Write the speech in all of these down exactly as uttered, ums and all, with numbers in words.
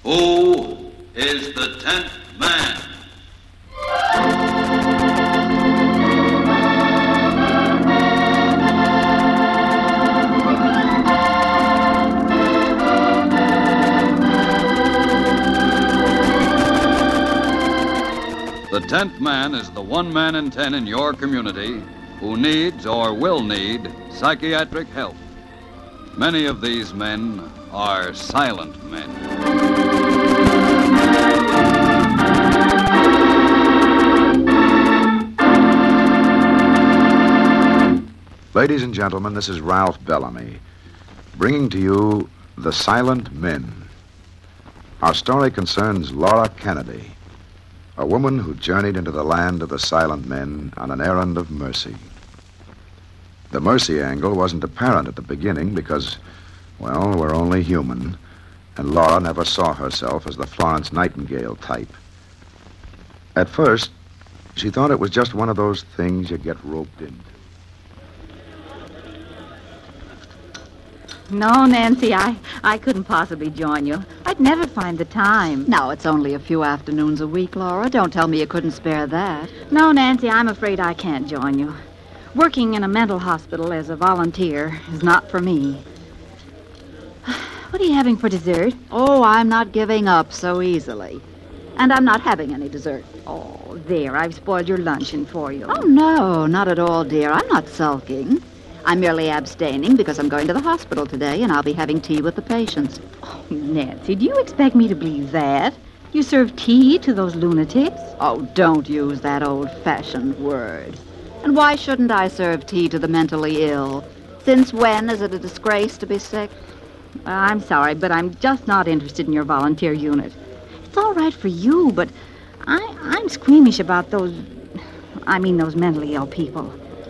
Who is the tenth man? The tenth man is the one man in ten in your community who needs or will need psychiatric help. Many of these men are silent men. Ladies and gentlemen, this is Ralph Bellamy, bringing to you The Silent Men. Our story concerns Laura Kennedy, a woman who journeyed into the land of the silent men on an errand of mercy. The mercy angle wasn't apparent at the beginning because, well, we're only human, and Laura never saw herself as the Florence Nightingale type. At first, she thought it was just one of those things you get roped into. No, Nancy, I, I couldn't possibly join you. I'd never find the time. Now, it's only a few afternoons a week, Laura. Don't tell me you couldn't spare that. No, Nancy, I'm afraid I can't join you. Working in a mental hospital as a volunteer is not for me. What are you having for dessert? Oh, I'm not giving up so easily. And I'm not having any dessert. Oh, there, I've spoiled your luncheon for you. Oh, no, not at all, dear. I'm not sulking. I'm merely abstaining because I'm going to the hospital today, and I'll be having tea with the patients. Oh, Nancy, do you expect me to believe that? You serve tea to those lunatics? Oh, don't use that old-fashioned word. And why shouldn't I serve tea to the mentally ill? Since when is it a disgrace to be sick? I'm sorry, but I'm just not interested in your volunteer unit. It's all right for you, but I, I'm squeamish about those, I mean those mentally ill people.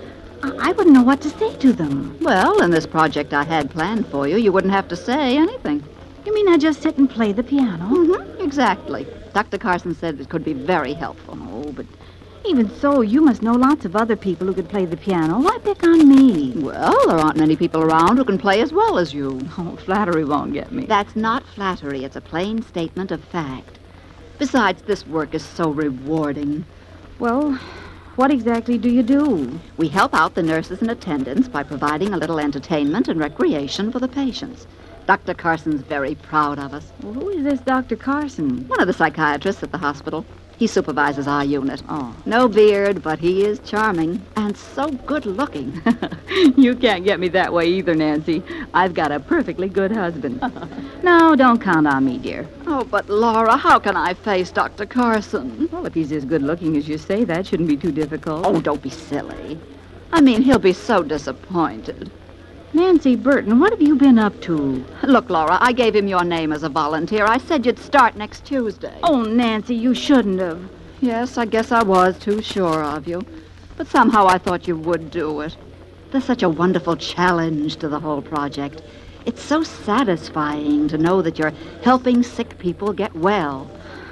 I wouldn't know what to say to them. Well, in this project I had planned for you, you wouldn't have to say anything. You mean I just sit and play the piano? Mm-hmm, exactly. Doctor Carson said it could be very helpful. Oh, but even so, you must know lots of other people who could play the piano. Why pick on me? Well, there aren't many people around who can play as well as you. Oh, flattery won't get me. That's not flattery. It's a plain statement of fact. Besides, this work is so rewarding. Well, what exactly do you do? We help out the nurses and attendants by providing a little entertainment and recreation for the patients. Doctor Carson's very proud of us. Well, who is this Doctor Carson? One of the psychiatrists at the hospital. He supervises our unit. Oh. No beard, but he is charming and so good-looking. You can't get me that way either, Nancy. I've got a perfectly good husband. No, don't count on me, dear. Oh, but Laura, how can I face Doctor Carson? Well, if he's as good-looking as you say, that shouldn't be too difficult. Oh, don't be silly. I mean, he'll be so disappointed. Nancy Burton, what have you been up to? Look, Laura, I gave him your name as a volunteer. I said you'd start next Tuesday. Oh, Nancy, you shouldn't have. Yes, I guess I was too sure of you. But somehow I thought you would do it. There's such a wonderful challenge to the whole project. It's so satisfying to know that you're helping sick people get well.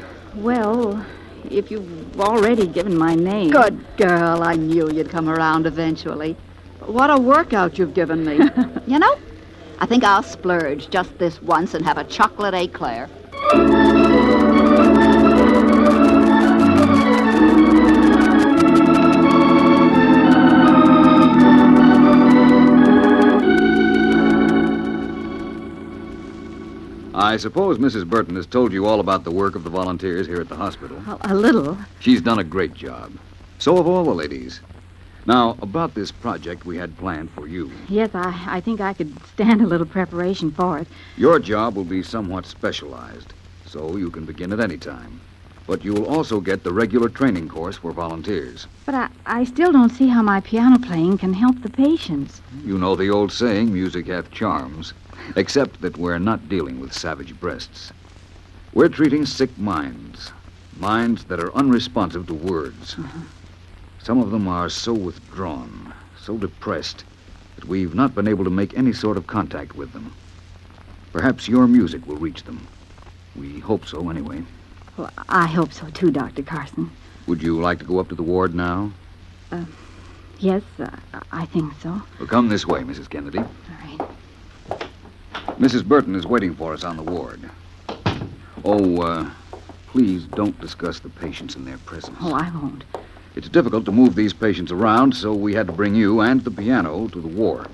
Well, if you've already given my name... Good girl. I knew you'd come around eventually. What a workout you've given me. You know, I think I'll splurge just this once and have a chocolate eclair. I suppose Missus Burton has told you all about the work of the volunteers here at the hospital. A, a little. She's done a great job. So have all the ladies. Now, about this project we had planned for you. Yes, I, I think I could stand a little preparation for it. Your job will be somewhat specialized, so you can begin at any time. But you will also get the regular training course for volunteers. But I, I still don't see how my piano playing can help the patients. You know the old saying, music hath charms, except that we're not dealing with savage breasts. We're treating sick minds, minds that are unresponsive to words. Uh-huh. Some of them are so withdrawn, so depressed, that we've not been able to make any sort of contact with them. Perhaps your music will reach them. We hope so, anyway. Well, I hope so, too, Doctor Carson. Would you like to go up to the ward now? Uh, yes, uh, I think so. Well, come this way, Missus Kennedy. All right. Missus Burton is waiting for us on the ward. Oh, uh, please don't discuss the patients in their presence. Oh, I won't. It's difficult to move these patients around, so we had to bring you and the piano to the ward.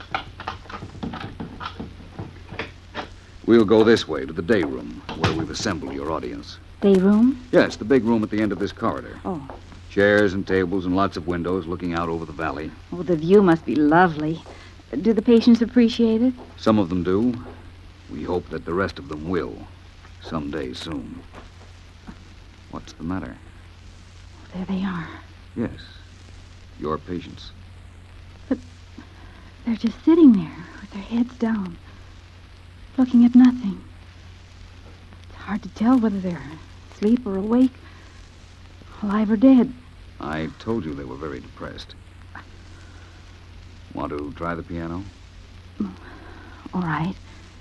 We'll go this way to the day room, where we've assembled your audience. Day room? Yes, the big room at the end of this corridor. Oh. Chairs and tables and lots of windows looking out over the valley. Oh, the view must be lovely. Do the patients appreciate it? Some of them do. We hope that the rest of them will, someday soon. What's the matter? There they are. Yes, your patients. They're just sitting there with their heads down, looking at nothing. It's hard to tell whether they're asleep or awake, alive or dead. I told you they were very depressed. Want to try the piano? All right.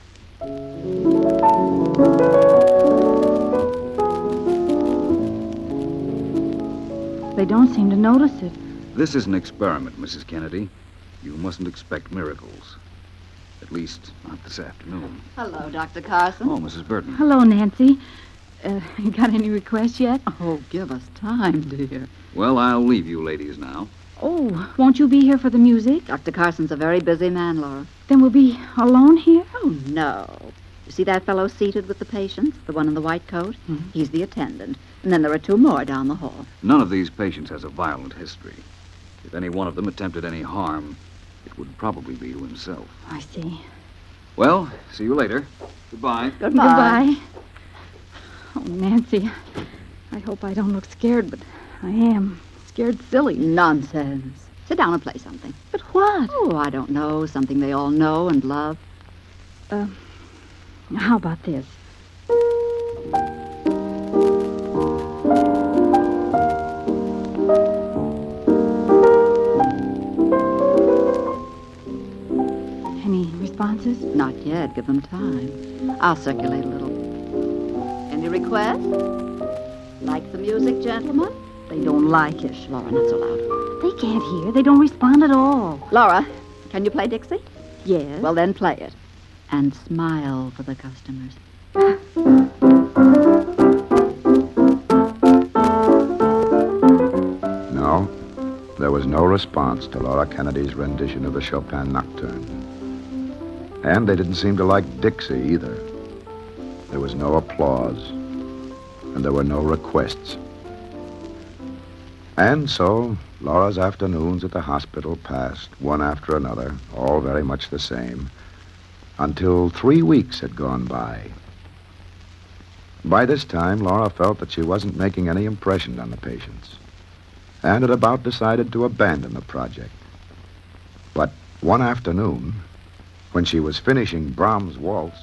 They don't seem to notice it. This is an experiment, Missus Kennedy. You mustn't expect miracles. At least, not this afternoon. Hello, Doctor Carson. Oh, Missus Burton. Hello, Nancy. Uh, you got any requests yet? Oh, give us time, dear. Well, I'll leave you ladies now. Oh, won't you be here for the music? Doctor Carson's a very busy man, Laura. Then we'll be alone here? Oh, no. You see that fellow seated with the patients, the one in the white coat? Mhm. He's the attendant. And then there are two more down the hall. None of these patients has a violent history. If any one of them attempted any harm, it would probably be to himself. I see. Well, see you later. Goodbye. Goodbye. Oh, Nancy, I hope I don't look scared, but I am. Scared silly. Nonsense. Sit down and play something. But what? Oh, I don't know. Something they all know and love. Uh, how about this? Any responses? Not yet. Give them time. I'll circulate a little. Any requests? Like the music, gentlemen? They don't like it. Shh, Laura, not so loud. They can't hear. They don't respond at all. Laura, can you play Dixie? Yes. Well, then play it. And smile for the customers. No, there was no response to Laura Kennedy's rendition of the Chopin Nocturne. And they didn't seem to like Dixie either. There was no applause, and there were no requests. And so, Laura's afternoons at the hospital passed, one after another, all very much the same, until three weeks had gone by. By this time, Laura felt that she wasn't making any impression on the patients, and had about decided to abandon the project. But one afternoon, when she was finishing Brahms' waltz,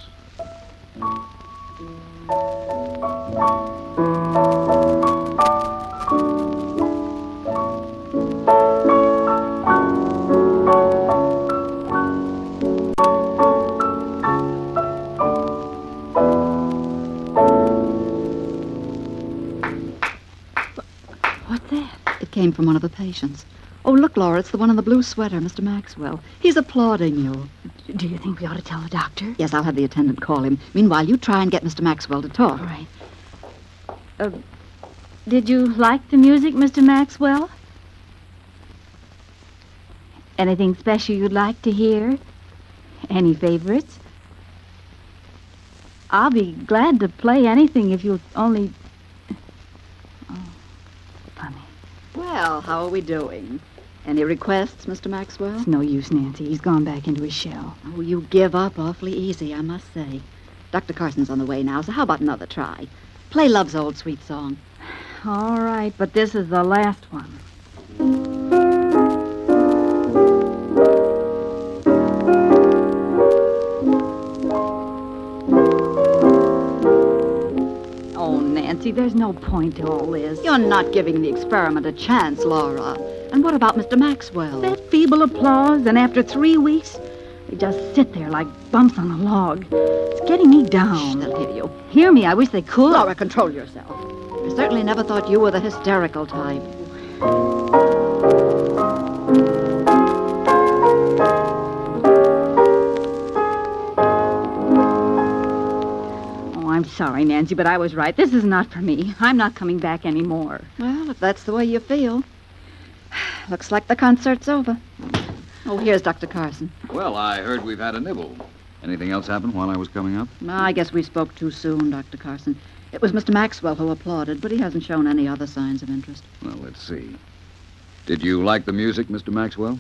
What's that? It came from one of the patients. Oh, look, Laura, it's the one in the blue sweater, Mister Maxwell. He's applauding you. Do you think we ought to tell the doctor? Yes, I'll have the attendant call him. Meanwhile, you try and get Mister Maxwell to talk. All right. Uh, did you like the music, Mister Maxwell? Anything special you'd like to hear? Any favorites? I'll be glad to play anything if you'll only... Oh, funny. Well, how are we doing? Any requests, Mister Maxwell? It's no use, Nancy. He's gone back into his shell. Oh, you give up awfully easy, I must say. Doctor Carson's on the way now, so how about another try? Play Love's Old Sweet Song. All right, but this is the last one. Oh, Nancy, there's no point to all this. You're not giving the experiment a chance, Laura. And what about Mister Maxwell? That feeble applause, and after three weeks, they just sit there like bumps on a log. It's getting me Shh, down. they'll hear you. Hear me, I wish they could. Laura, control yourself. I certainly never thought you were the hysterical type. Oh, I'm sorry, Nancy, but I was right. This is not for me. I'm not coming back anymore. Well, if that's the way you feel. Looks like the concert's over. Oh, here's Doctor Carson. Well, I heard we've had a nibble. Anything else happen while I was coming up? I guess we spoke too soon, Doctor Carson. It was Mister Maxwell who applauded, but he hasn't shown any other signs of interest. Well, let's see. Did you like the music, Mister Maxwell?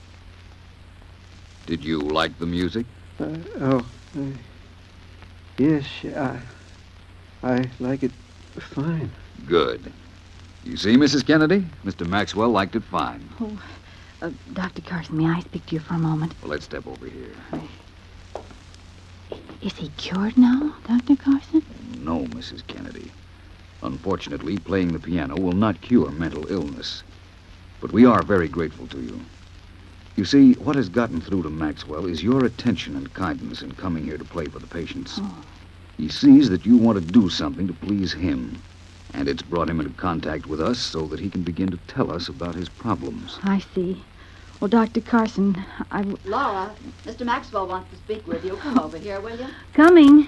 Did you like the music? Uh, oh, uh, yes, I, I like it fine. Good. You see, Missus Kennedy? Mister Maxwell liked it fine. Oh, uh, Doctor Carson, may I speak to you for a moment? Well, let's step over here. Is he cured now, Doctor Carson? No, Missus Kennedy. Unfortunately, playing the piano will not cure mental illness. But we are very grateful to you. You see, what has gotten through to Maxwell is your attention and kindness in coming here to play for the patients. Oh. He sees that you want to do something to please him, and it's brought him into contact with us so that he can begin to tell us about his problems. I see. Well, Doctor Carson, I... W- Laura, Mister Maxwell wants to speak with you. Come over here, will you? Coming.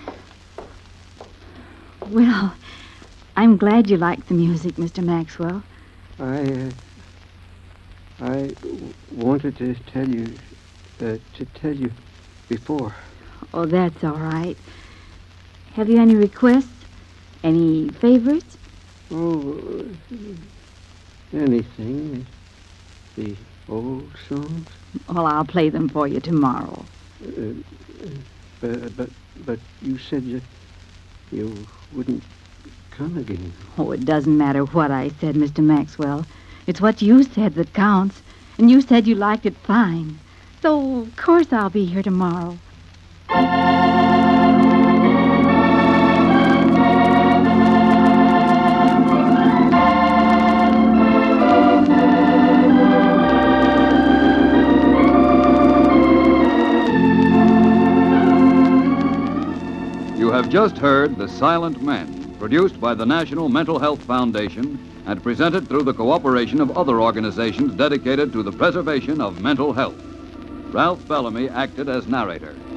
Well, I'm glad you like the music, Mister Maxwell. I, uh, I w- wanted to tell you, uh, to tell you before. Oh, that's all right. Have you any requests? Any favorites? Oh, uh, anything. The old songs. Well, I'll play them for you tomorrow. Uh, but, but, but you said you, you wouldn't come again. Oh, it doesn't matter what I said, Mister Maxwell. It's what you said that counts. And you said you liked it fine. So, of course, I'll be here tomorrow. You have just heard The Silent Men, produced by the National Mental Health Foundation and presented through the cooperation of other organizations dedicated to the preservation of mental health. Ralph Bellamy acted as narrator.